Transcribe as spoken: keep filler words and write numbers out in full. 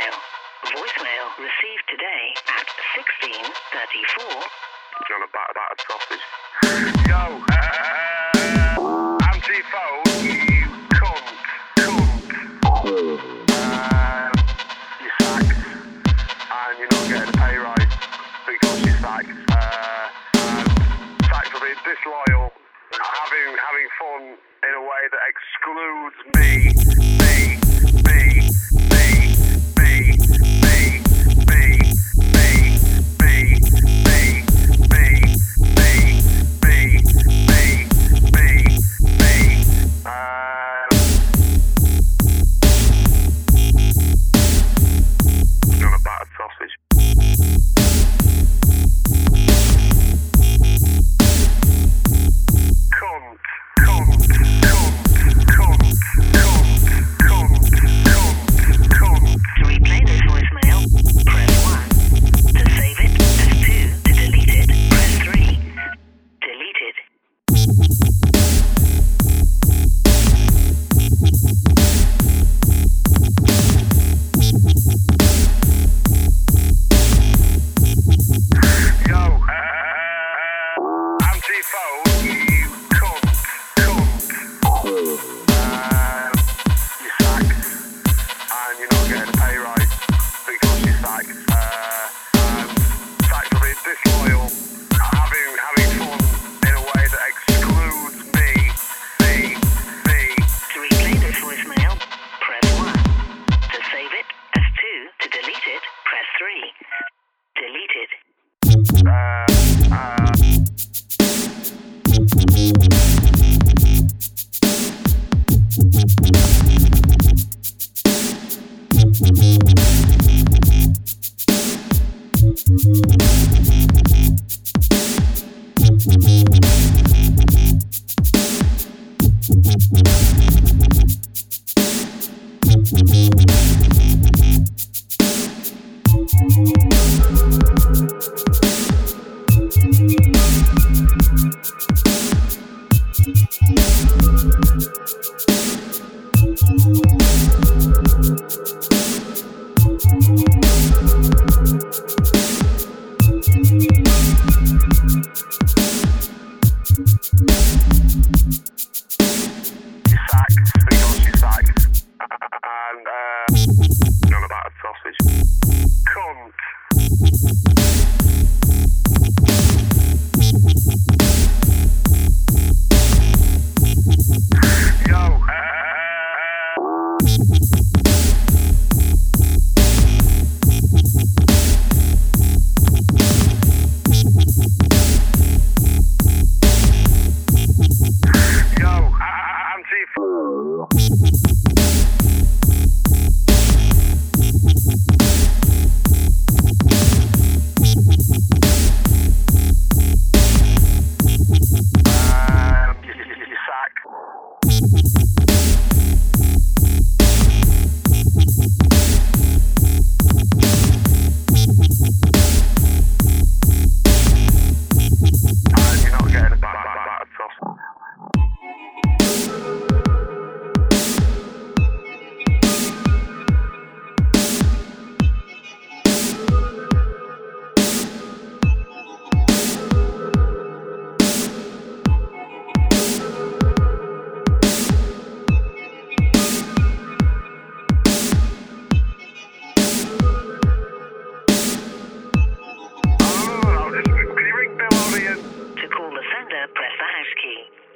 voicemail. Voicemail received today at sixteen thirty-four. On a batter, battered sausage. Yo, uh, anti-phone, you cunt, cunt. Uh, you're sacked, and you're not getting a pay rise because you're sacked. Uh, and sacked for being disloyal, having having fun in a way that excludes me, me, me, me, me, me, me, me, me, me, me, me, me, me, me, me, uh, on a battered sausage. Cunt, cunt, cunt, cunt, cunt, cunt, cunt, cunt. To replay this voicemail, press one. To save it, press two. To delete it, press three. Deleted. Yo, uh, anti-phone, you cunt, cunt. Um, you're sacked, and you're not getting a pay rise because you're sacked. Uh, and sacked for being disloyal, having having fun in a way that excludes me, me, me. To replay this voicemail, press one. To save it, press two. To delete it, press three. Deleted. Uh, uh, You're sacked because you're sacked. And, uh, on a battered sausage. Cunt. Yo, uh, yo, uh, anti-phone. Um, you, you, you're sacked. And you're not getting a bat- bat- battered sausage. Oh, no, no, no, just, can you ring Bill over here? To call the sender, press the hash key.